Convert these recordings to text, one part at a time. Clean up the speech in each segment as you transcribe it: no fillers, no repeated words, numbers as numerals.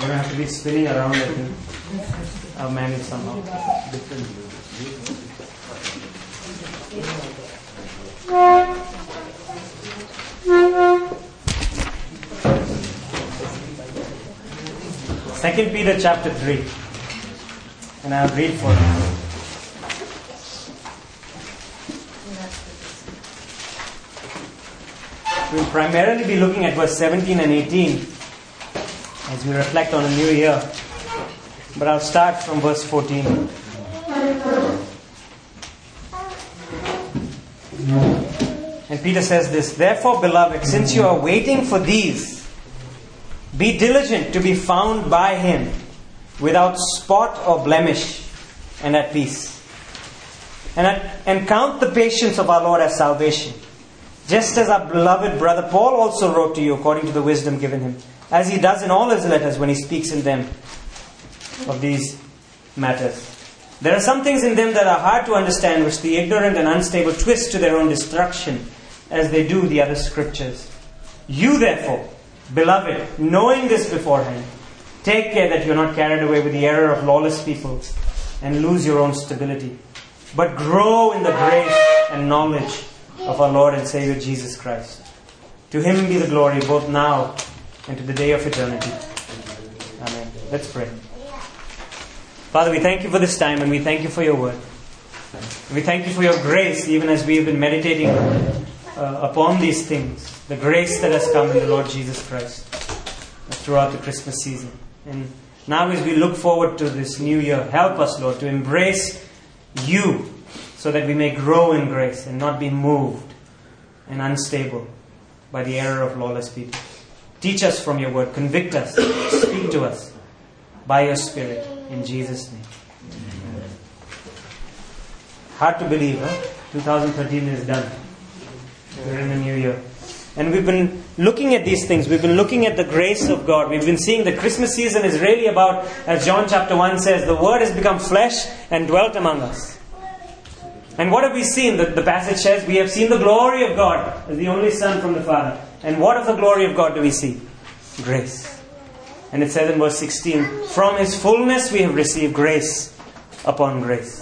going to have to be spinning around, I think. I'll manage somehow. Different. Second Peter chapter 3. And I'll read for you. We'll primarily be looking at verse 17 and 18 as we reflect on a new year. But I'll start from verse 14. And Peter says this, "Therefore, beloved, since you are waiting for these, be diligent to be found by Him, without spot or blemish, and at peace. And count the patience of our Lord as salvation. Just as our beloved brother Paul also wrote to you according to the wisdom given him, as he does in all his letters when he speaks in them of these matters. There are some things in them that are hard to understand, which the ignorant and unstable twist to their own destruction, as they do the other scriptures. You therefore, beloved, knowing this beforehand, take care that you are not carried away with the error of lawless people and lose your own stability, but grow in the grace and knowledge of our Lord and Savior Jesus Christ. To Him be the glory both now and to the day of eternity. Amen." Let's pray. Father, we thank you for this time and we thank you for your word. We thank you for your grace, even as we have been meditating upon these things. The grace that has come in the Lord Jesus Christ throughout the Christmas season. And now as we look forward to this new year, help us, Lord, to embrace you, so that we may grow in grace and not be moved and unstable by the error of lawless people. Teach us from your word. Convict us. Speak to us by your Spirit. In Jesus' name. Amen. Hard to believe, huh? 2013 is done. We're in the new year. And we've been looking at these things. We've been looking at the grace of God. We've been seeing the Christmas season is really about, as John chapter 1 says, the Word has become flesh and dwelt among us. And what have we seen? The passage says we have seen the glory of God as the only Son from the Father. And what of the glory of God do we see? Grace. And it says in verse 16, "From His fullness we have received grace upon grace."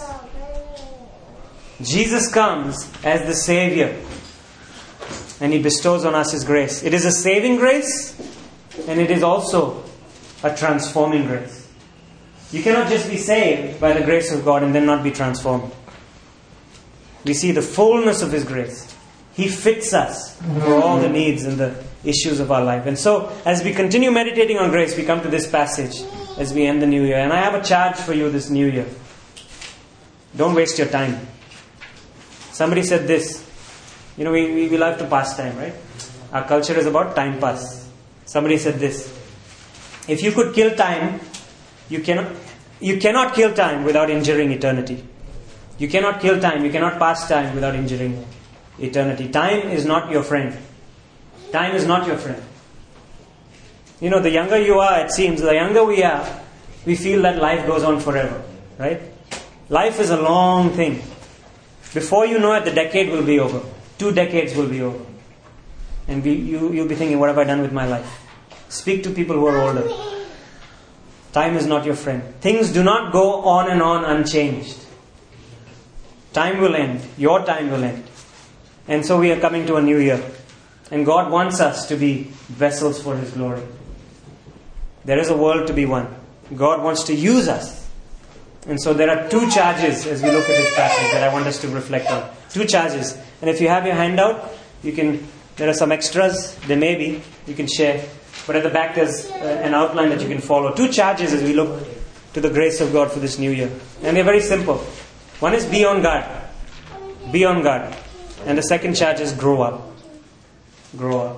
Jesus comes as the Savior and He bestows on us His grace. It is a saving grace and it is also a transforming grace. You cannot just be saved by the grace of God and then not be transformed. We see the fullness of His grace. He fits us for all the needs and the issues of our life. And so, as we continue meditating on grace, we come to this passage as we end the new year. And I have a charge for you this new year. Don't waste your time. Somebody said this. You know, we love to pass time, right? Our culture is about time pass. Somebody said this. If you could kill time, you cannot kill time without injuring eternity. You cannot kill time, you cannot pass time without injuring eternity. Time is not your friend. Time is not your friend. You know, the younger you are, it seems, the younger we are, we feel that life goes on forever. Right? Life is a long thing. Before you know it, the decade will be over. 2 decades will be over. And you'll be thinking, what have I done with my life? Speak to people who are older. Time is not your friend. Things do not go on and on unchanged. Time will end. Your time will end. And so we are coming to a new year. And God wants us to be vessels for His glory. There is a world to be won. God wants to use us. And so there are 2 charges as we look at this passage that I want us to reflect on. 2 charges. And if you have your handout, there are some extras. There may be. You can share. But at the back there's an outline that you can follow. 2 charges as we look to the grace of God for this new year. And they're very simple. One is be on guard. Be on guard. And the second charge is grow up. Grow up.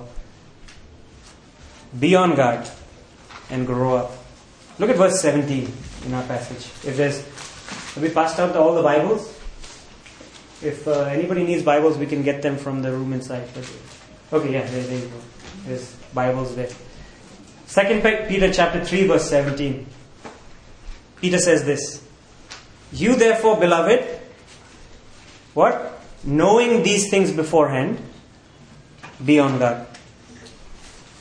Be on guard and grow up. Look at verse 17 in our passage. Have we passed out all the Bibles? If anybody needs Bibles, we can get them from the room inside. Okay, yeah, there you go. There's Bibles there. 2 Peter chapter 3 verse 17. Peter says this. You therefore, beloved, what? Knowing these things beforehand, be on guard.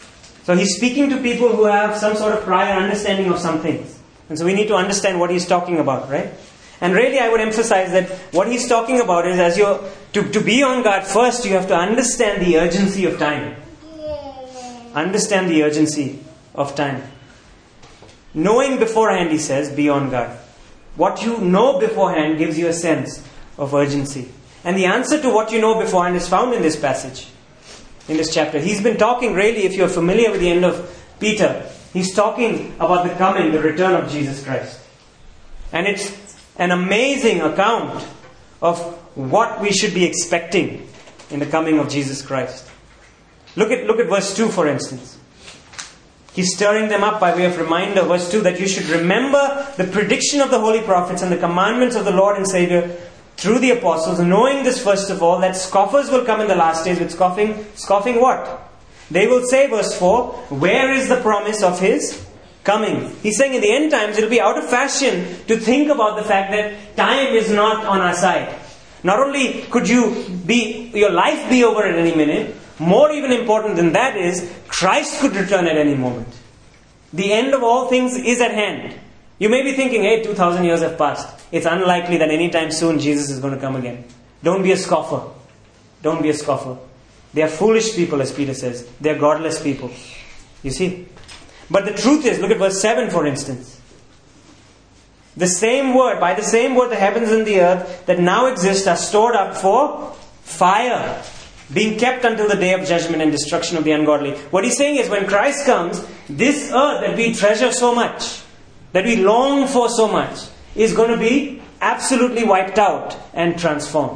So he's speaking to people who have some sort of prior understanding of some things. And so we need to understand what he's talking about, right? And really I would emphasize that what he's talking about is as you're to be on guard, first you have to understand the urgency of time. Understand the urgency of time. Knowing beforehand, he says, be on guard. What you know beforehand gives you a sense of urgency. And the answer to what you know beforehand is found in this passage, in this chapter. He's been talking really, if you're familiar with the end of Peter, he's talking about the coming, the return of Jesus Christ. And it's an amazing account of what we should be expecting in the coming of Jesus Christ. Look at verse 2, for instance. He's stirring them up by way of reminder, verse 2, that you should remember the prediction of the holy prophets and the commandments of the Lord and Savior through the apostles, knowing this first of all, that scoffers will come in the last days with scoffing. Scoffing what? They will say, verse 4, where is the promise of His coming? He's saying in the end times it will be out of fashion to think about the fact that time is not on our side. Not only could your life be over at any minute, more even important than that is, Christ could return at any moment. The end of all things is at hand. You may be thinking, hey, 2,000 years have passed. It's unlikely that anytime soon Jesus is going to come again. Don't be a scoffer. Don't be a scoffer. They are foolish people, as Peter says. They are godless people. You see? But the truth is, look at verse 7 for instance. By the same word, the heavens and the earth that now exist are stored up for fire, being kept until the day of judgment and destruction of the ungodly. What he's saying is, when Christ comes, this earth that we treasure so much, that we long for so much, is going to be absolutely wiped out and transformed.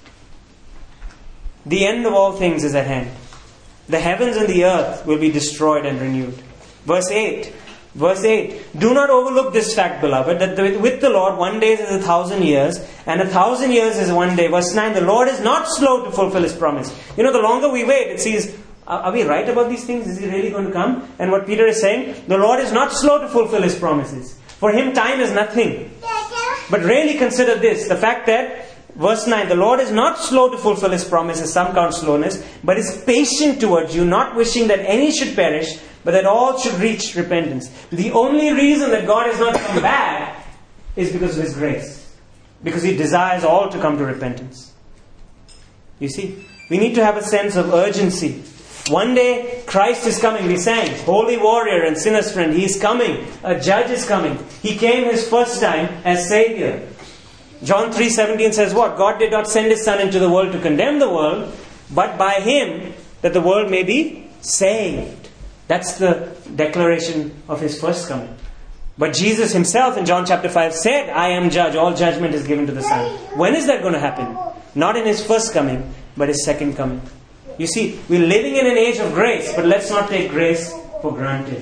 The end of all things is at hand. The heavens and the earth will be destroyed and renewed. Verse 8. Do not overlook this fact, beloved, that with the Lord 1 day is 1,000 years, and 1,000 years is 1 day. Verse 9. The Lord is not slow to fulfill His promise. The longer we wait, it says, are we right about these things? Is He really going to come? And what Peter is saying, the Lord is not slow to fulfill His promises. For Him time is nothing. But really consider this, the fact that, verse 9, the Lord is not slow to fulfill His promises, some count slowness, but is patient towards you, not wishing that any should perish, but that all should reach repentance. The only reason that God has not come back is because of His grace. Because He desires all to come to repentance. You see, we need to have a sense of urgency. One day, Christ is coming. We sang, Holy Warrior and Sinner's Friend. He is coming. A Judge is coming. He came His first time as Savior. John 3:17 says what? God did not send His Son into the world to condemn the world, but by Him that the world may be saved. That's the declaration of His first coming. But Jesus Himself in John chapter 5 said, I am judge. All judgment is given to the Son. When is that going to happen? Not in His first coming, but His second coming. You see, we're living in an age of grace, but let's not take grace for granted.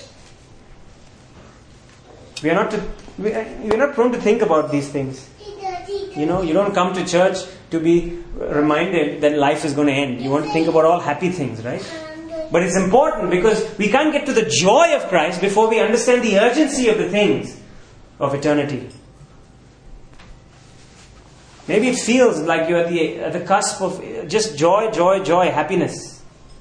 We are not prone to think about these things. You don't come to church to be reminded that life is going to end. You want to think about all happy things, right? But it's important because we can't get to the joy of Christ before we understand the urgency of the things of eternity. Maybe it feels like you're at the cusp of just joy, happiness.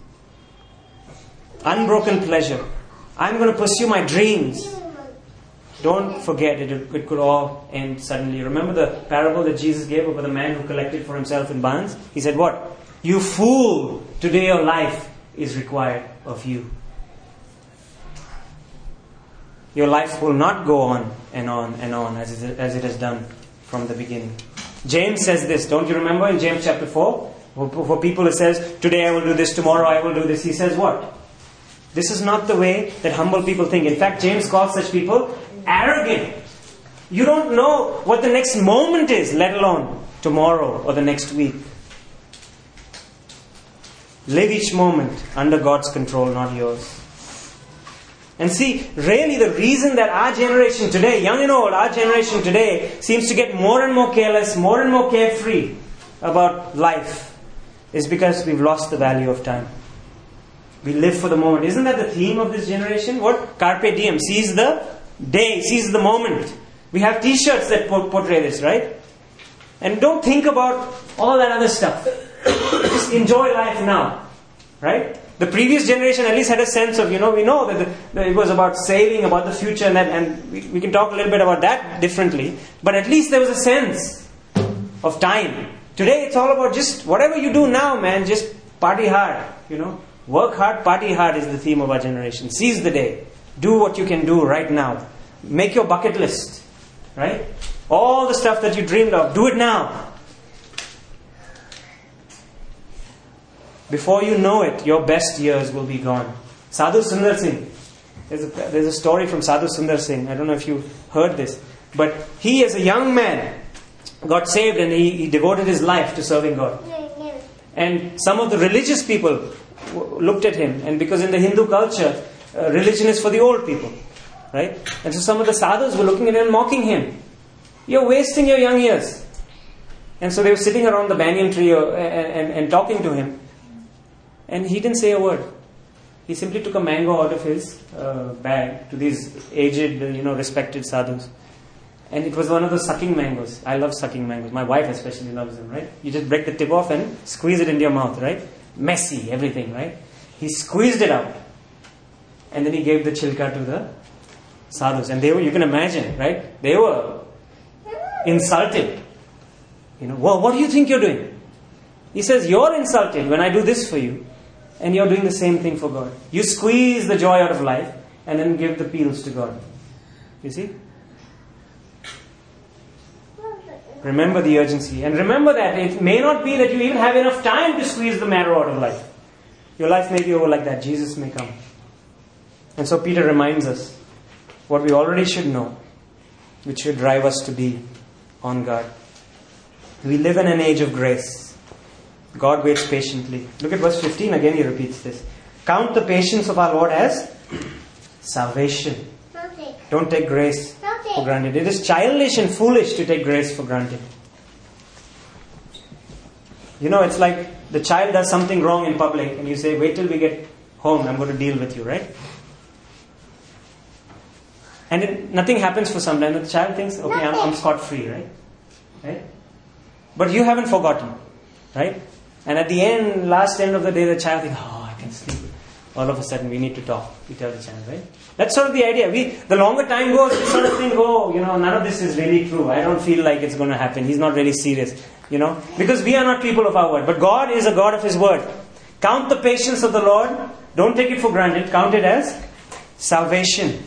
Unbroken pleasure. I'm going to pursue my dreams. Don't forget, it could all end suddenly. Remember the parable that Jesus gave about the man who collected for himself in barns? He said what? You fool, today your life is required of you. Your life will not go on and on and on as it has done from the beginning. James says this, don't you remember in James chapter 4? For people it says, today I will do this, tomorrow I will do this. He says what? This is not the way that humble people think. In fact, James calls such people arrogant. You don't know what the next moment is, let alone tomorrow or the next week. Live each moment under God's control, not yours. And see, really the reason that our generation today, young and old, our generation today seems to get more and more careless, more and more carefree about life is because we've lost the value of time. We live for the moment. Isn't that the theme of this generation? What? Carpe diem. Seize the day. Seize the moment. We have t-shirts that portray this, right? And don't think about all that other stuff. Just enjoy life now. Right? The previous generation at least had a sense of, we know that it was about saving, about the future, and we can talk a little bit about that differently. But at least there was a sense of time. Today it's all about just whatever you do now, man, just party hard. Work hard, party hard is the theme of our generation. Seize the day. Do what you can do right now. Make your bucket list. Right? All the stuff that you dreamed of, do it now. Before you know it, your best years will be gone. Sadhu Sundar Singh. There's a story from Sadhu Sundar Singh. I don't know if you heard this. But he, as a young man, got saved and he devoted his life to serving God. And some of the religious people looked at him. And because in the Hindu culture, religion is for the old people. Right? And so some of the sadhus were looking at him and mocking him. You're wasting your young years. And so they were sitting around the banyan tree and talking to him. And he didn't say a word. He simply took a mango out of his bag to these aged, respected sadhus. And it was one of those sucking mangoes. I love sucking mangoes. My wife especially loves them, right? You just break the tip off and squeeze it into your mouth, right? Messy, everything, right? He squeezed it out. And then he gave the chilka to the sadhus. And you can imagine, right? They were insulted. What do you think you're doing? He says, you're insulted when I do this for you. And you're doing the same thing for God. You squeeze the joy out of life and then give the peels to God. You see? Remember the urgency. And remember that it may not be that you even have enough time to squeeze the marrow out of life. Your life may be over like that. Jesus may come. And so Peter reminds us what we already should know, which should drive us to be on guard. We live in an age of grace. God waits patiently. Look at verse 15. Again he repeats this. Count the patience of our Lord as salvation. Don't take grace for granted. It is childish and foolish to take grace for granted. It's like the child does something wrong in public and you say, wait till we get home, I'm going to deal with you, right? And then nothing happens for some time. The child thinks, okay, I'm scot-free, right? But you haven't forgotten, right? And at the last end of the day, the child thinks, I can sleep. All of a sudden, we need to talk. We tell the child, right? That's sort of the idea. The longer time goes, we sort of think, none of this is really true. I don't feel like it's going to happen. He's not really serious, Because we are not people of our word. But God is a God of His word. Count the patience of the Lord. Don't take it for granted. Count it as salvation.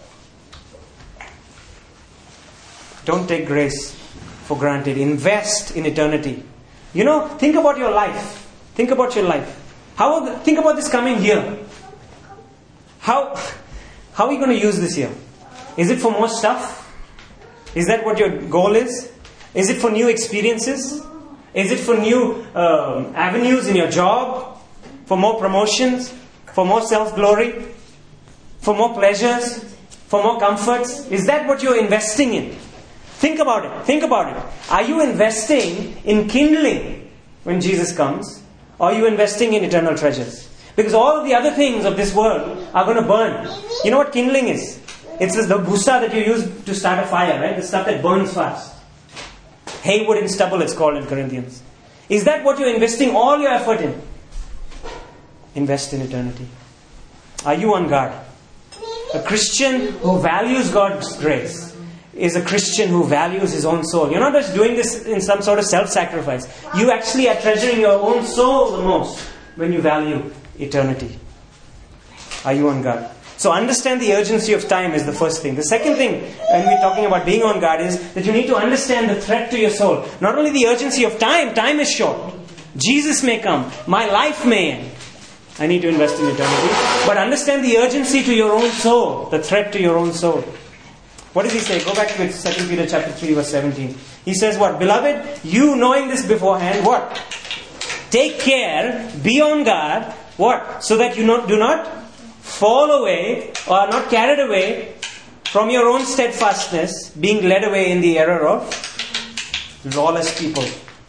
Don't take grace for granted. Invest in eternity. Think about your life. Think about your life. Think about this coming year. How are you going to use this year? Is it for more stuff? Is that what your goal is? Is it for new experiences? Is it for new avenues in your job? For more promotions? For more self-glory? For more pleasures? For more comforts? Is that what you're investing in? Think about it. Think about it. Are you investing in kindling when Jesus comes? Or are you investing in eternal treasures? Because all of the other things of this world are going to burn. You know what kindling is? It's the bhusa that you use to start a fire, right? The stuff that burns fast. Hay, wood and stubble it's called in Corinthians. Is that what you're investing all your effort in? Invest in eternity. Are you on guard? A Christian who values God's grace is a Christian who values his own soul. You're not just doing this in some sort of self-sacrifice. You actually are treasuring your own soul the most when you value eternity. Are you on guard? So understand the urgency of time is the first thing. The second thing, when we're talking about being on guard, is that you need to understand the threat to your soul. Not only the urgency of time is short. Jesus may come. My life may end. I need to invest in eternity. But understand the urgency to your own soul. The threat to your own soul. What does he say? Go back to 2 Peter chapter 3 verse 17. He says what? Beloved, you knowing this beforehand, what? Take care, be on guard, what? So that you do not fall away or are not carried away from your own steadfastness, being led away in the error of lawless people.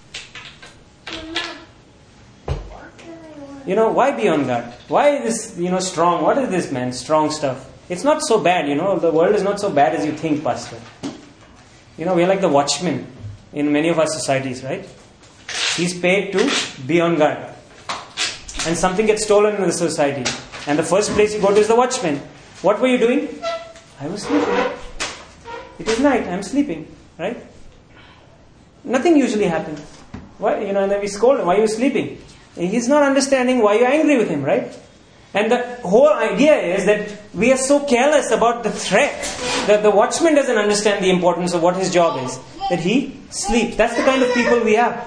Why be on guard? Why is this, strong? What is this, man? Strong stuff. It's not so bad, The world is not so bad as you think, Pastor. We're like the watchmen in many of our societies, right? He's paid to be on guard. and something gets stolen in the society, and the first place you go to is the watchman. What were you doing? I was sleeping. It is night, I'm sleeping, right? Nothing usually happens. Why? And then we scold him, why are you sleeping? And he's not understanding why you're angry with him, right? And the whole idea is that we are so careless about the threat that the watchman doesn't understand the importance of what his job is, that he sleeps. That's the kind of people we are.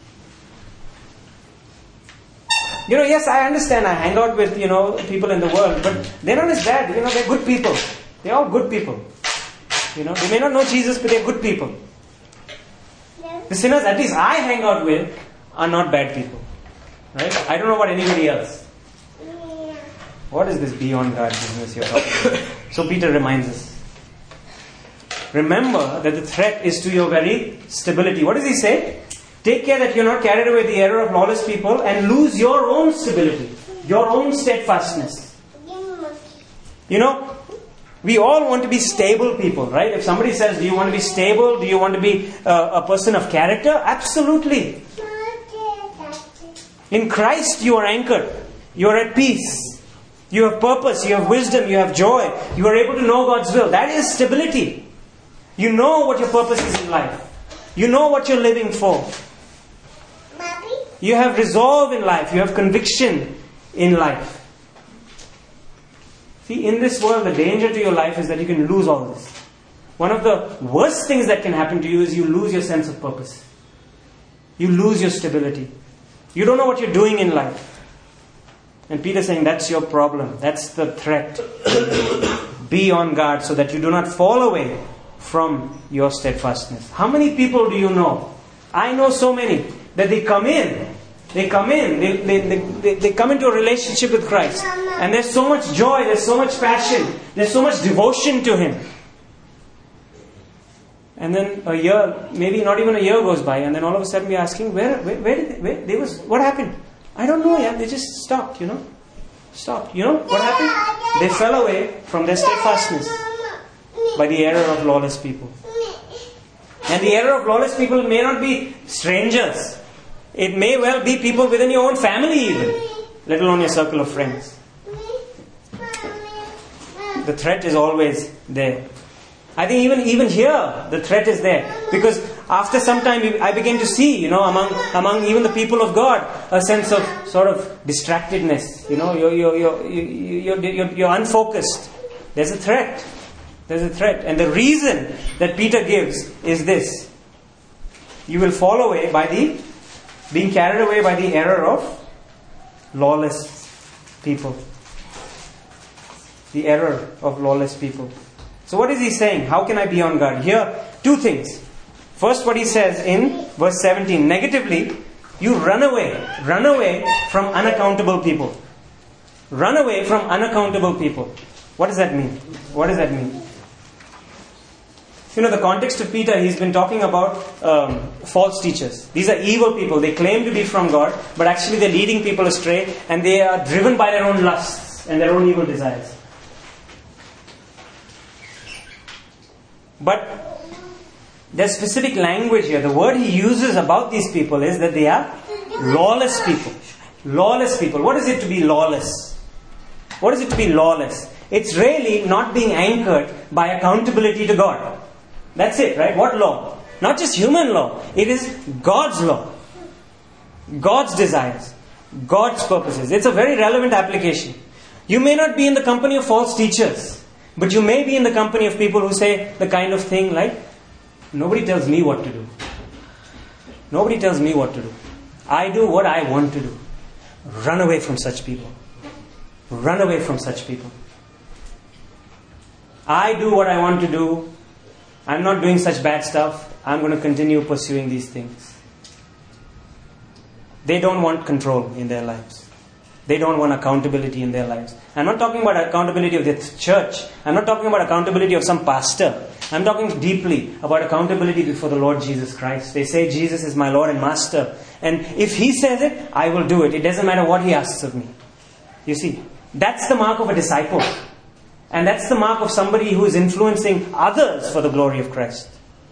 Yes, I understand, I hang out with, people in the world, but they're not as bad. They're good people. They're all good people. They may not know Jesus, but they're good people. The sinners, at least I hang out with, are not bad people. Right? I don't know about anybody else. What is this beyond God business you're talking about? So Peter reminds us. Remember that the threat is to your very stability. What does he say? Take care that you're not carried away with the error of lawless people and lose your own stability, your own steadfastness. We all want to be stable people, right? If somebody says, do you want to be stable? Do you want to be a person of character? Absolutely. In Christ you are anchored. You are at peace. You have purpose. You have wisdom. You have joy. You are able to know God's will. That is stability. You know what your purpose is in life. You know what you're living for. You have resolve in life. You have conviction in life. See, in this world, the danger to your life is that you can lose all this. One of the worst things that can happen to you is you lose your sense of purpose. You lose your stability. You don't know what you're doing in life. And Peter's saying that's your problem. That's the threat. Be on guard so that you do not fall away from your steadfastness. How many people do you know? I know so many that they come in. They come into a relationship with Christ. And there's so much joy, there's so much passion, there's so much devotion to Him. And then a year, maybe not even a year goes by, and then all of a sudden we're asking, what happened? I don't know, they just stopped, Stopped. What happened? They fell away from their steadfastness by the error of lawless people. And the error of lawless people may not be strangers. It may well be people within your own family even, let alone your circle of friends. The threat is always there. I think even here the threat is there, because after some time I began to see, among even the people of God, a sense of sort of distractedness. You're unfocused. There's a threat. There's a threat, and the reason that Peter gives is this: you will fall away by being carried away by the error of lawless people. The error of lawless people. So what is he saying? How can I be on guard? Here, two things. First, what he says in verse 17. Negatively, you run away from unaccountable people. Run away from unaccountable people. What does that mean? What does that mean? The context of Peter, he's been talking about false teachers. These are evil people. They claim to be from God, but actually they're leading people astray, and they are driven by their own lusts and their own evil desires. But there's specific language here. The word he uses about these people is that they are lawless people. Lawless people. What is it to be lawless? What is it to be lawless? It's really not being anchored by accountability to God. That's it, right? What law? Not just human law. It is God's law. God's desires. God's purposes. It's a very relevant application. You may not be in the company of false teachers, but you may be in the company of people who say the kind of thing like, nobody tells me what to do. Nobody tells me what to do. I do what I want to do. Run away from such people. Run away from such people. I do what I want to do. I'm not doing such bad stuff. I'm going to continue pursuing these things. They don't want control in their lives. They don't want accountability in their lives. I'm not talking about accountability of the church. I'm not talking about accountability of some pastor. I'm talking deeply about accountability before the Lord Jesus Christ. They say Jesus is my Lord and Master. And if He says it, I will do it. It doesn't matter what He asks of me. You see, that's the mark of a disciple. And that's the mark of somebody who is influencing others for the glory of Christ.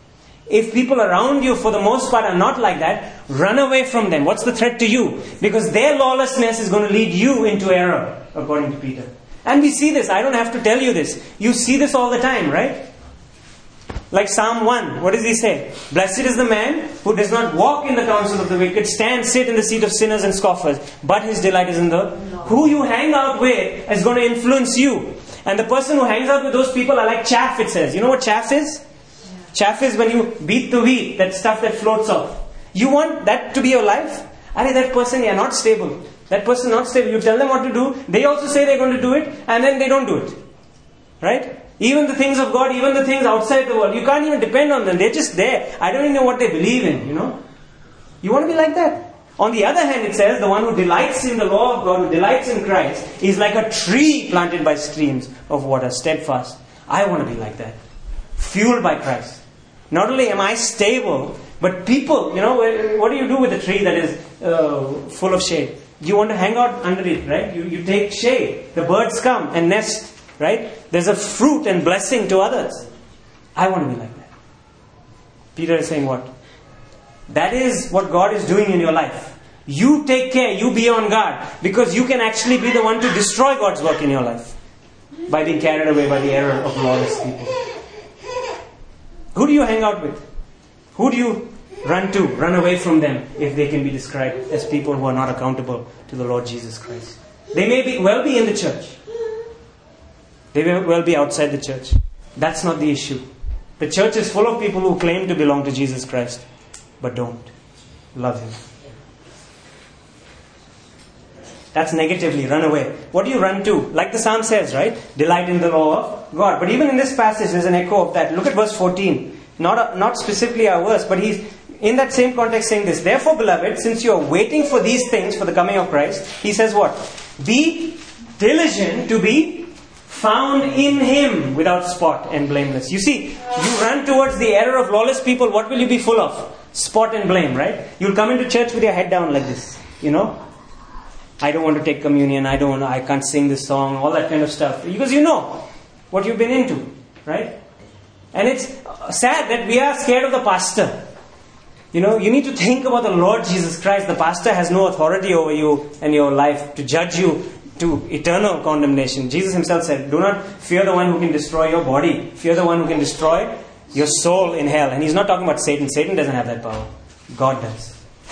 If people around you, for the most part, are not like that, run away from them. What's the threat to you? Because their lawlessness is going to lead you into error, according to Peter. And we see this. I don't have to tell you this. You see this all the time, right? Like Psalm 1. What does he say? Blessed is the man who does not walk in the counsel of the wicked, sit in the seat of sinners and scoffers, but his delight is in the... Who you hang out with is going to influence you. And the person who hangs out with those people are like chaff, it says. You know what chaff is? Chaff is when you beat the wheat, that stuff that floats off. You want that to be your life? That person, not stable. That person not stable. You tell them what to do. They also say they're going to do it, and then they don't do it. Right? Even the things of God, even the things outside the world, you can't even depend on them. They're just there. I don't even know what they believe in, You want to be like that. On the other hand, it says, the one who delights in the law of God, who delights in Christ, is like a tree planted by streams of water, steadfast. I want to be like that. Fueled by Christ. Not only am I stable, but people, what do you do with a tree that is full of shade? You want to hang out under it, right? You take shade. The birds come and nest, right? There's a fruit and blessing to others. I want to be like that. Peter is saying what? That is what God is doing in your life. You take care, you be on guard, because you can actually be the one to destroy God's work in your life by being carried away by the error of lawless people. Who do you hang out with? Who do you run to? Run away from them if they can be described as people who are not accountable to the Lord Jesus Christ. They may well be in the church. They may well be outside the church. That's not the issue. The church is full of people who claim to belong to Jesus Christ, but don't love Him. That's negatively, run away. What do you run to? Like the Psalm says, right? Delight in the law of God. But even in this passage, there's an echo of that. Look at verse 14. Not specifically our verse, but he's in that same context saying this. Therefore, beloved, since you are waiting for these things, for the coming of Christ, he says what? Be diligent to be found in Him without spot and blameless. You see, you run towards the error of lawless people, what will you be full of? Spot and blame, right? You'll come into church with your head down like this, I don't want to take communion, I can't sing this song, all that kind of stuff. Because you know what you've been into, right? And it's sad that we are scared of the pastor. You need to think about the Lord Jesus Christ. The pastor has no authority over you and your life to judge you to eternal condemnation. Jesus Himself said, do not fear the one who can destroy your body. Fear the one who can destroy your soul in hell. And He's not talking about Satan. Satan doesn't have that power. God does.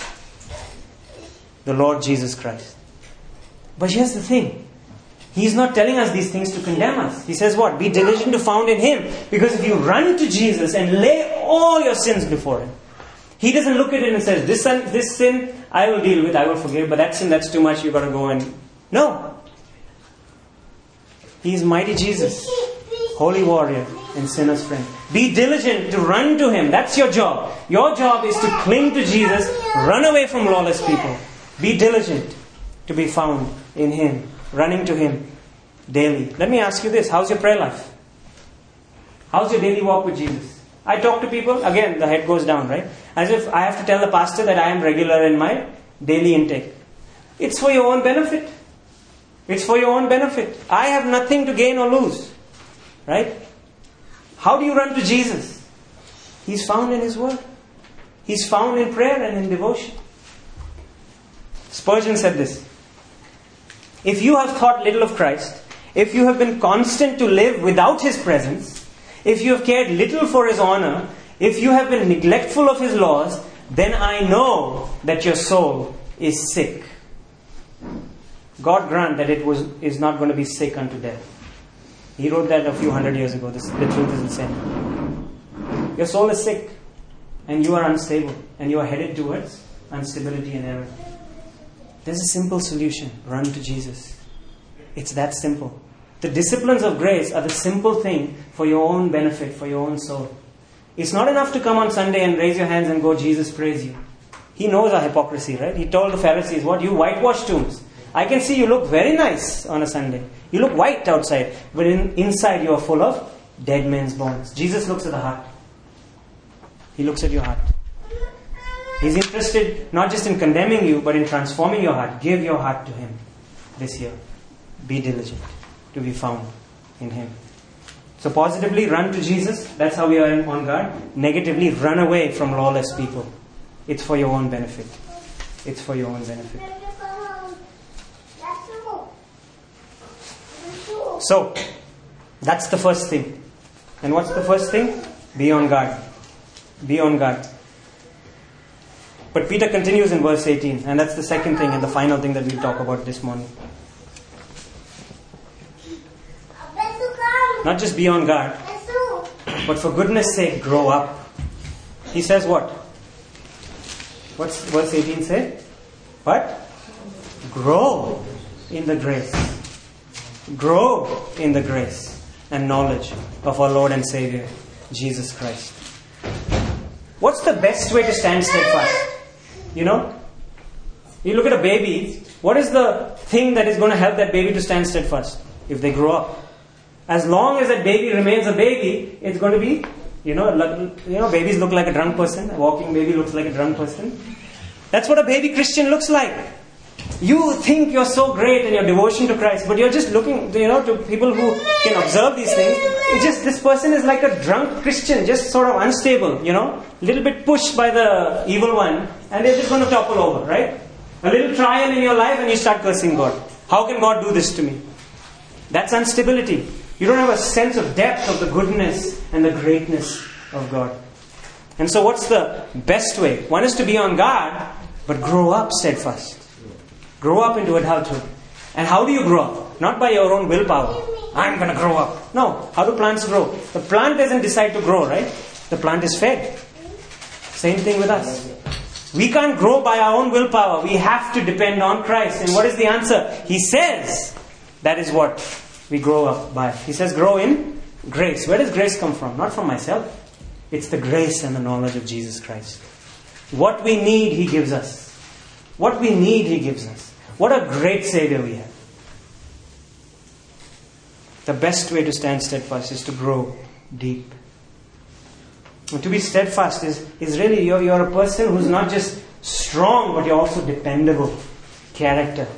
The Lord Jesus Christ. But here's the thing. He's not telling us these things to condemn us. He says what? Be diligent to found in Him. Because if you run to Jesus and lay all your sins before Him, He doesn't look at it and says, this sin I will deal with, I will forgive, but that sin, that's too much, you've got to go and... No. He is mighty Jesus, holy warrior and sinner's friend. Be diligent to run to Him. That's your job. Your job is to cling to Jesus, run away from lawless people. Be diligent to be found in Him, running to Him daily. Let me ask you this. How's your prayer life? How's your daily walk with Jesus? I talk to people, again, the head goes down, right? As if I have to tell the pastor that I am regular in my daily intake. It's for your own benefit. It's for your own benefit. I have nothing to gain or lose. Right? How do you run to Jesus? He's found in His Word. He's found in prayer and in devotion. Spurgeon said this. If you have thought little of Christ, if you have been constant to live without His presence, if you have cared little for His honor, if you have been neglectful of His laws, then I know that your soul is sick. God grant that it is not going to be sick unto death. He wrote that a few hundred years ago. The truth is the same. Your soul is sick and you are unstable and you are headed towards instability and error. There's a simple solution. Run to Jesus. It's that simple. The disciplines of grace are the simple thing for your own benefit, for your own soul. It's not enough to come on Sunday and raise your hands and go, Jesus praise you. He knows our hypocrisy, right? He told the Pharisees, what? You whitewash tombs. I can see you look very nice on a Sunday. You look white outside, but inside you are full of dead men's bones. Jesus looks at the heart. He looks at your heart. He's interested not just in condemning you, but in transforming your heart. Give your heart to Him this year. Be diligent to be found in Him. So So positively, run to Jesus. That's how we are on guard. Negatively, run away from lawless people. It's for your own benefit. It's for your own benefit. So, that's the first thing. And what's the first thing? Be on guard. Be on guard. But Peter continues in verse 18, and that's the second thing and the final thing that we'll talk about this morning. Not just be on guard, but for goodness sake, grow up. He says what? What's verse 18 say? What? Grow in the grace. Grow in the grace and knowledge of our Lord and Savior, Jesus Christ. What's the best way to stand steadfast? You look at a baby. What is the thing that is going to help that baby to stand steadfast? If they grow up. As long as that baby remains a baby, it's going to be, babies look like a drunk person. A walking baby looks like a drunk person. That's what a baby Christian looks like. You think you're so great in your devotion to Christ, but you're just looking, to people who can observe these things. This person is like a drunk Christian, just sort of unstable, a little bit pushed by the evil one, and they're just going to topple over, right? A little trial in your life and you start cursing God. How can God do this to me? That's instability. You don't have a sense of depth of the goodness and the greatness of God. And so what's the best way? One is to be on guard, but grow up steadfast. Grow up into adulthood. And how do you grow up? Not by your own willpower. I'm going to grow up. No. How do plants grow? The plant doesn't decide to grow, right? The plant is fed. Same thing with us. We can't grow by our own willpower. We have to depend on Christ. And what is the answer? He says that is what we grow up by. He says grow in grace. Where does grace come from? Not from myself. It's the grace and the knowledge of Jesus Christ. What we need, He gives us. What we need, He gives us. What a great Savior we have. The best way to stand steadfast is to grow deep. And to be steadfast is really, you're a person who's not just strong, but you're also dependable. Character.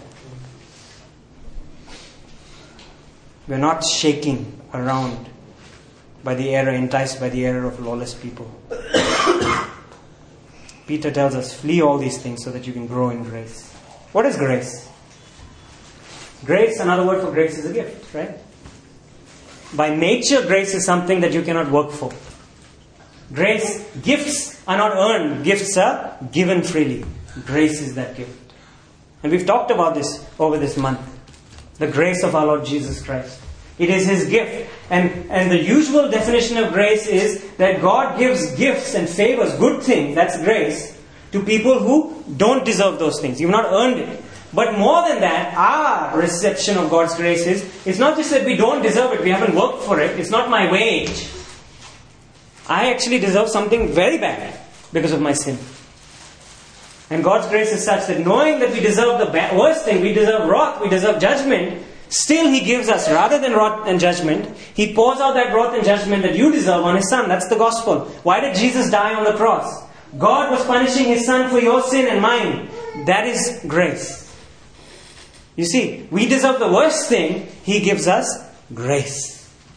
We're not shaking around by the error, enticed by the error of lawless people. Peter tells us, flee all these things so that you can grow in grace. What is grace? Grace, another word for grace, is a gift, right? By nature, grace is something that you cannot work for. Grace, gifts are not earned. Gifts are given freely. Grace is that gift. And we've talked about this over this month. The grace of our Lord Jesus Christ. It is His gift. And the usual definition of grace is that God gives gifts and favors, good things, that's grace, to people who don't deserve those things. You've not earned it. But more than that, our reception of God's grace is, it's not just that we don't deserve it, we haven't worked for it, it's not my wage. I actually deserve something very bad because of my sin. And God's grace is such that knowing that we deserve the worst thing, we deserve wrath, we deserve judgment, still He gives us, rather than wrath and judgment, He pours out that wrath and judgment that you deserve on His Son. That's the gospel. Why did Jesus die on the cross? God was punishing His Son for your sin and mine. That is grace. You see, we deserve the worst thing, He gives us grace.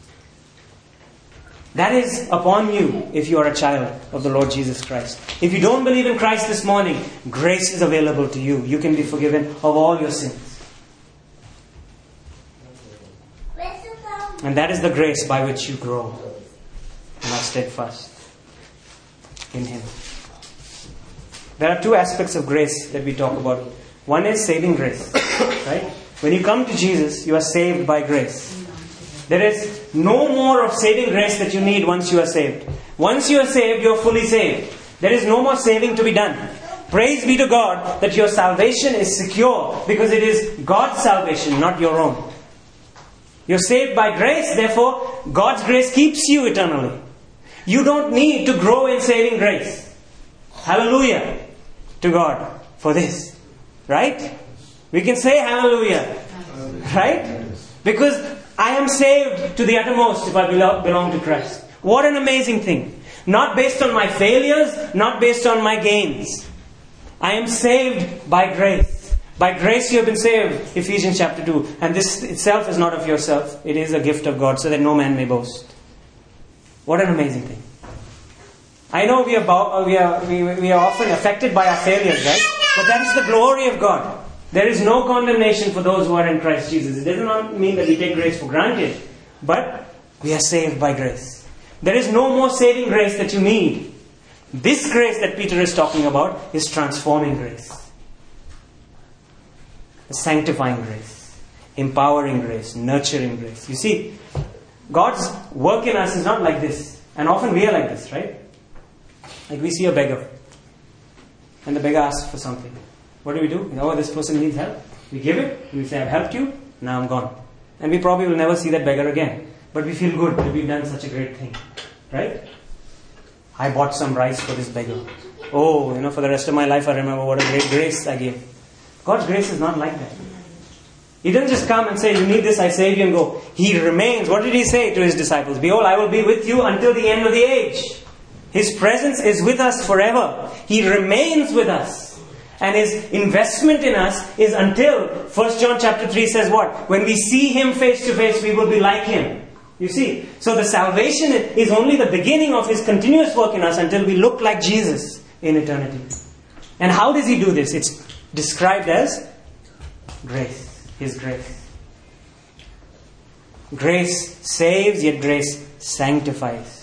That is upon you if you are a child of the Lord Jesus Christ. If you don't believe in Christ this morning, grace is available to you. You can be forgiven of all your sins. And that is the grace by which you grow and are steadfast in Him. There are two aspects of grace that we talk about. One is saving grace. Right? When you come to Jesus, you are saved by grace. There is no more of saving grace that you need once you are saved. Once you are saved, you are fully saved. There is no more saving to be done. Praise be to God that your salvation is secure because it is God's salvation, not your own. You're saved by grace, therefore God's grace keeps you eternally. You don't need to grow in saving grace. Hallelujah to God for this. Right? We can say hallelujah. Right? Because I am saved to the uttermost if I belong to Christ. What an amazing thing. Not based on my failures, not based on my gains. I am saved by grace. By grace you have been saved, Ephesians chapter 2. And this itself is not of yourself. It is a gift of God so that no man may boast. What an amazing thing. I know we are often affected by our failures, right? But that is the glory of God. There is no condemnation for those who are in Christ Jesus. It does not mean that we take grace for granted, but we are saved by grace. There is no more saving grace that you need. This grace that Peter is talking about is transforming grace. Sanctifying grace. Empowering grace. Nurturing grace. You see, God's work in us is not like this. And often we are like this, right? Like we see a beggar. And the beggar asks for something. What do? Oh, this person needs help. We give it. We say, I've helped you. Now I'm gone. And we probably will never see that beggar again. But we feel good that we've done such a great thing. Right? I bought some rice for this beggar. Oh, for the rest of my life I remember what a great grace I gave. God's grace is not like that. He doesn't just come and say, you need this, I save you, and go. He remains. What did He say to His disciples? Behold, I will be with you until the end of the age. His presence is with us forever. He remains with us. And His investment in us is until 1 John chapter 3 says what? When we see Him face to face, we will be like Him. You see? So the salvation is only the beginning of His continuous work in us until we look like Jesus in eternity. And how does He do this? It's described as grace. His grace. Grace saves, yet grace sanctifies.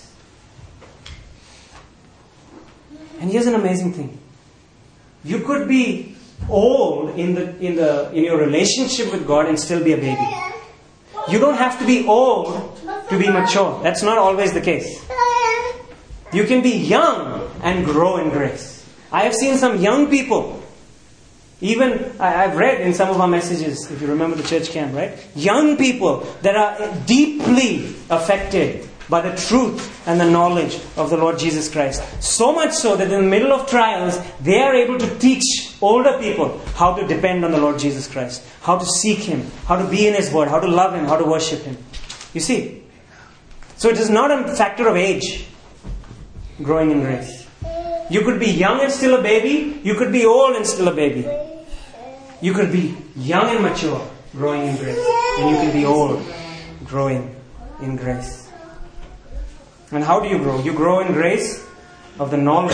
And here's an amazing thing. You could be old in your relationship with God and still be a baby. You don't have to be old to be mature. That's not always the case. You can be young and grow in grace. I have seen some young people. Even, I've read in some of our messages, if you remember the church camp, right? Young people that are deeply affected by the truth and the knowledge of the Lord Jesus Christ. So much so that in the middle of trials, they are able to teach older people how to depend on the Lord Jesus Christ. How to seek Him. How to be in His Word. How to love Him. How to worship Him. You see? So it is not a factor of age. Growing in grace. You could be young and still a baby. You could be old and still a baby. You could be young and mature, growing in grace. And you can be old, growing in grace. And how do you grow? You grow in grace of the knowledge.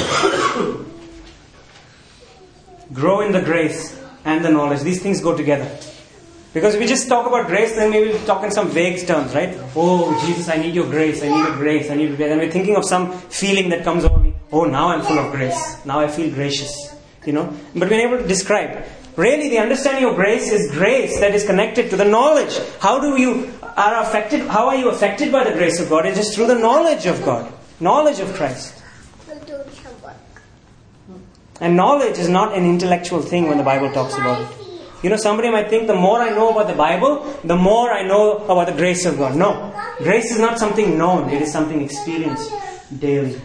Grow in the grace and the knowledge. These things go together. Because if we just talk about grace, then maybe we'll talk in some vague terms, right? Oh, Jesus, I need your grace. I need your grace. I need your grace. And we're thinking of some feeling that comes over me. Oh, now I'm full of grace. Now I feel gracious. But we're able to describe. Really, the understanding of grace is grace that is connected to the knowledge. How are you affected by the grace of God? It is through the knowledge of God. Knowledge of Christ. And knowledge is not an intellectual thing when the Bible talks about it. Somebody might think the more I know about the Bible, the more I know about the grace of God. No. Grace is not something known. It is something experienced daily.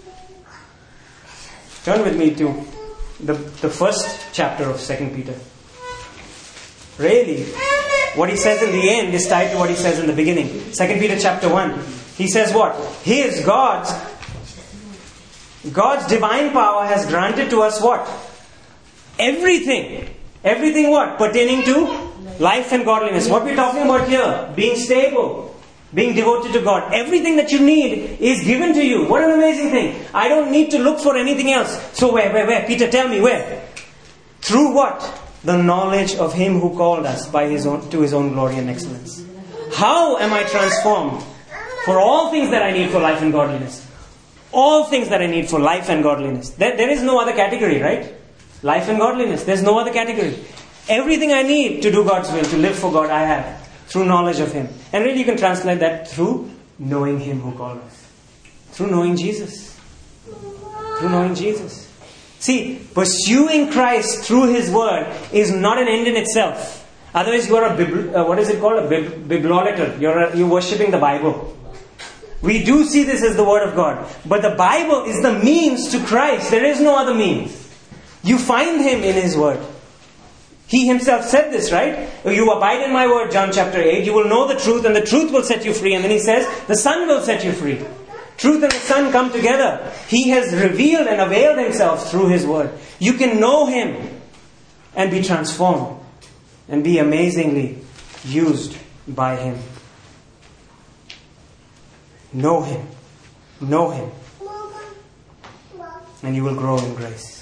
Turn with me to the first chapter of 2 Peter. Really, what he says in the end is tied to what he says in the beginning. 2 Peter chapter 1. He says what? God's divine power has granted to us what? Everything. Everything what? Pertaining to life and godliness. What we're talking about here, being stable, being devoted to God. Everything that you need is given to you. What an amazing thing. I don't need to look for anything else. So where? Peter, tell me where? Through what? The knowledge of Him who called us to His own glory and excellence. How am I transformed? For all things that I need for life and godliness. All things that I need for life and godliness. There is no other category, right? Life and godliness. There's no other category. Everything I need to do God's will, to live for God, I have. Through knowledge of Him. And really you can translate that through knowing Him who called us. Through knowing Jesus. Through knowing Jesus. See, pursuing Christ through His Word is not an end in itself. Otherwise you are a biblioletter. You're worshipping the Bible. We do see this as the Word of God. But the Bible is the means to Christ. There is no other means. You find Him in His Word. He Himself said this, right? You abide in my word, John chapter 8. You will know the truth and the truth will set you free. And then He says, the Son will set you free. Truth and the Son come together. He has revealed and availed Himself through His word. You can know Him and be transformed and be amazingly used by Him. Know Him. Know Him. And you will grow in grace.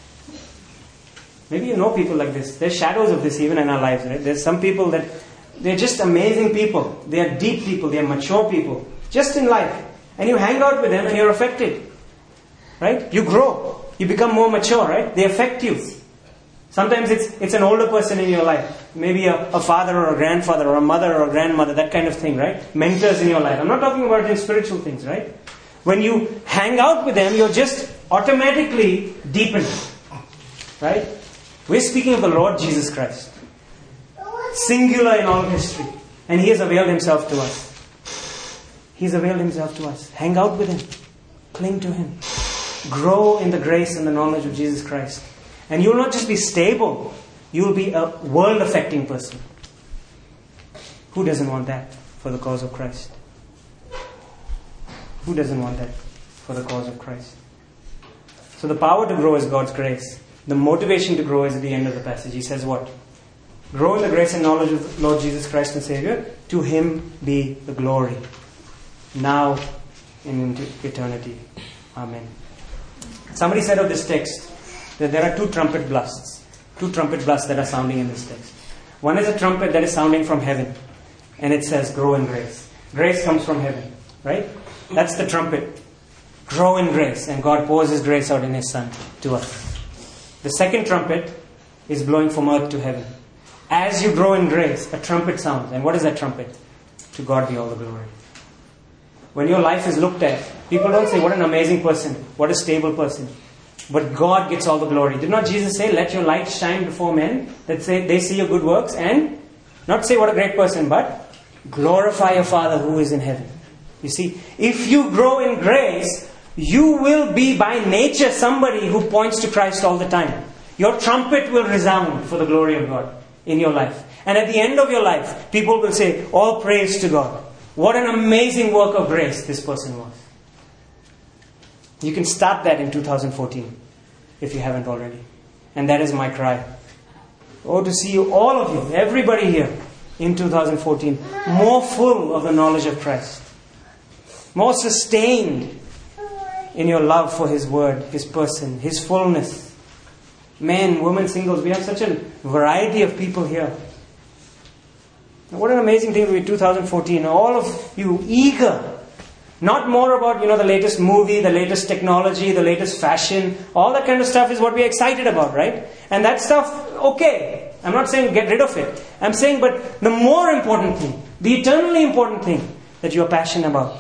Maybe you know people like this. There's shadows of this even in our lives, right? There's some people that they're just amazing people. They are deep people. They are mature people. Just in life. And you hang out with them and you're affected. Right? You grow. You become more mature, right? They affect you. Sometimes it's an older person in your life. Maybe a father or a grandfather or a mother or a grandmother, that kind of thing, right? Mentors in your life. I'm not talking about in spiritual things, right? When you hang out with them, you're just automatically deepened. Right? We're speaking of the Lord Jesus Christ. Singular in all history. And He has availed Himself to us. He's availed Himself to us. Hang out with Him. Cling to Him. Grow in the grace and the knowledge of Jesus Christ. And you will not just be stable. You will be a world-affecting person. Who doesn't want that for the cause of Christ? Who doesn't want that for the cause of Christ? So the power to grow is God's grace. The motivation to grow is at the end of the passage. He says what? Grow in the grace and knowledge of the Lord Jesus Christ and Savior. To Him be the glory. Now and into eternity. Amen. Somebody said of this text that there are two trumpet blasts. Two trumpet blasts that are sounding in this text. One is a trumpet that is sounding from heaven. And it says, grow in grace. Grace comes from heaven. Right? That's the trumpet. Grow in grace. And God pours His grace out in His Son to us. The second trumpet is blowing from earth to heaven. As you grow in grace, a trumpet sounds. And what is that trumpet? To God be all the glory. When your life is looked at, people don't say, what an amazing person. What a stable person. But God gets all the glory. Did not Jesus say, let your light shine before men, that they see your good works, and not say what a great person, but glorify your Father who is in heaven. You see, if you grow in grace, you will be by nature somebody who points to Christ all the time. Your trumpet will resound for the glory of God in your life. And at the end of your life, people will say, all praise to God. What an amazing work of grace this person was. You can start that in 2014 if you haven't already. And that is my cry. Oh, to see you, all of you, everybody here in 2014, more full of the knowledge of Christ. More sustained in your love for His Word, His person, His fullness. Men, women, singles, we have such a variety of people here. What an amazing thing to be 2014. All of you eager. Not more about, the latest movie, the latest technology, the latest fashion. All that kind of stuff is what we're excited about, right? And that stuff, okay. I'm not saying get rid of it. I'm saying, but the more important thing, the eternally important thing that you're passionate about.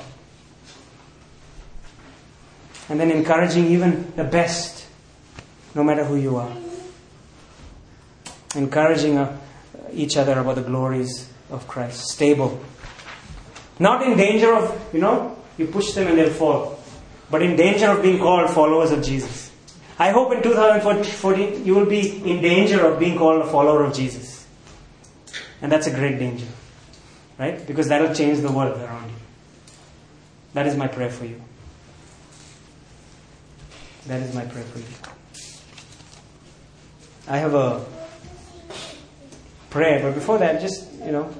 And then encouraging even the best, no matter who you are. Encouraging each other about the glories of Christ. Stable. Not in danger of, you push them and they'll fall. But in danger of being called followers of Jesus. I hope in 2014 you will be in danger of being called a follower of Jesus. And that's a great danger. Right? Because that will change the world around you. That is my prayer for you. That is my prayer for you. I have a prayer, but before that, just,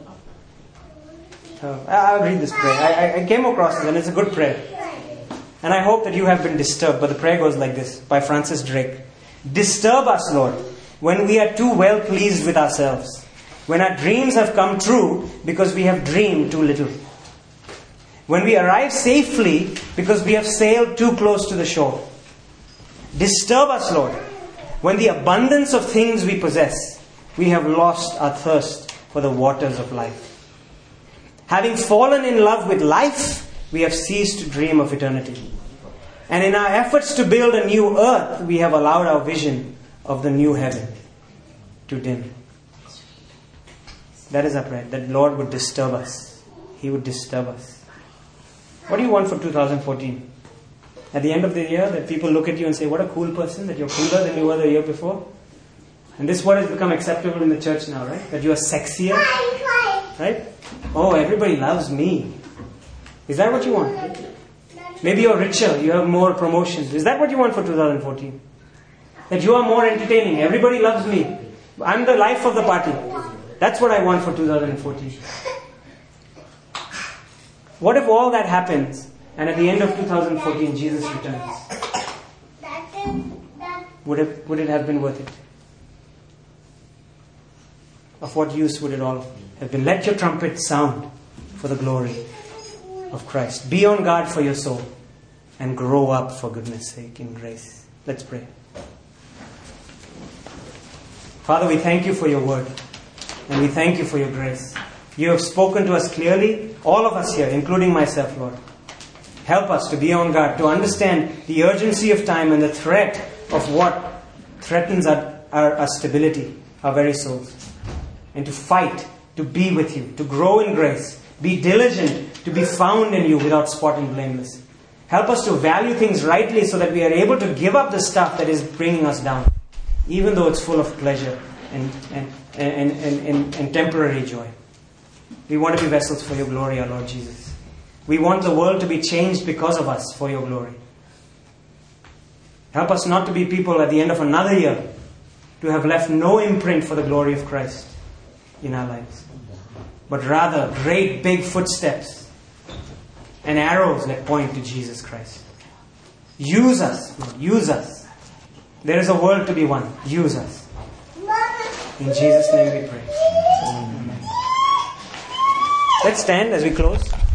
I'll read this prayer. I came across it and it's a good prayer. And I hope that you have been disturbed. But the prayer goes like this, by Francis Drake. Disturb us, Lord, when we are too well pleased with ourselves. When our dreams have come true because we have dreamed too little. When we arrive safely because we have sailed too close to the shore. Disturb us, Lord, when the abundance of things we possess, we have lost our thirst for the waters of life. Having fallen in love with life, we have ceased to dream of eternity. And in our efforts to build a new earth, we have allowed our vision of the new heaven to dim. That is our prayer, that Lord would disturb us. He would disturb us. What do you want for 2014? At the end of the year, that people look at you and say, what a cool person, that you're cooler than you were the year before. And this word has become acceptable in the church now, right? That you are sexier. Right? Oh, everybody loves me. Is that what you want? Maybe you're richer, you have more promotions. Is that what you want for 2014? That you are more entertaining, everybody loves me. I'm the life of the party. That's what I want for 2014. What if all that happens and at the end of 2014 Jesus returns, would it have been worth it? Of what use would it all have been? Let your trumpet sound for the glory of Christ. Be on guard for your soul and grow up for goodness sake in grace. Let's pray. Father, we thank you for your word and we thank you for your grace. You have spoken to us clearly, all of us here, including myself, Lord. Help us to be on guard, to understand the urgency of time and the threat of what threatens our stability, our very souls. And to fight, to be with you, to grow in grace. Be diligent to be found in you without spot and blameless. Help us to value things rightly so that we are able to give up the stuff that is bringing us down, even though it's full of pleasure and temporary joy. We want to be vessels for your glory, our Lord Jesus. We want the world to be changed because of us for your glory. Help us not to be people at the end of another year to have left no imprint for the glory of Christ in our lives, but rather great big footsteps and arrows that point to Jesus Christ. Use us, Lord, use us. There is a world to be won. Use us. In Jesus' name we pray. Amen. Let's stand as we close.